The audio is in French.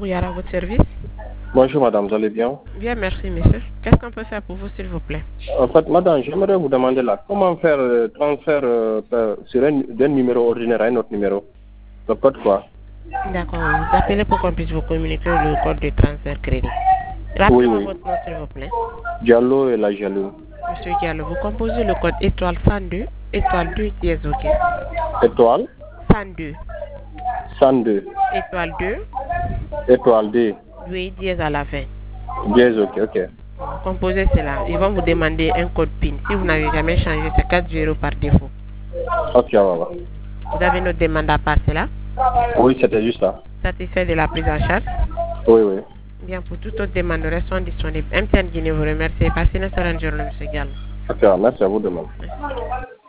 bonjour, Yara, à votre service. Bonjour madame, vous allez bien? Bien, merci monsieur. Qu'est-ce qu'on peut faire pour vous s'il vous plaît? En fait, madame, j'aimerais vous demander là, comment faire transfert sur d'un numéro ordinaire à un autre numéro? Le code quoi? D'accord, vous appelez pour qu'on puisse vous communiquer le code de transfert crédit. Oui, Rappelez-moi oui. votre nom s'il vous plaît. Diallo et la Diallo. Monsieur Diallo, vous composez le code étoile 102, étoile 2 dièse OK. Étoile 102, 102, étoile 2, étoile D, oui, dièse à la fin. dièse, ok. Composez cela. Ils vont vous demander un code PIN. Si vous n'avez jamais changé, c'est 4 0 par défaut. Ok, voilà. Vous avez notre demande à part cela? Oui, c'était juste ça. Satisfait de la prise en charge? Oui, oui. Bien, pour toute autre demande, nous restons disponibles. MTN Guinée vous remercie. Passez une excellente journée, monsieur Gallo. Ok, merci à vous de même.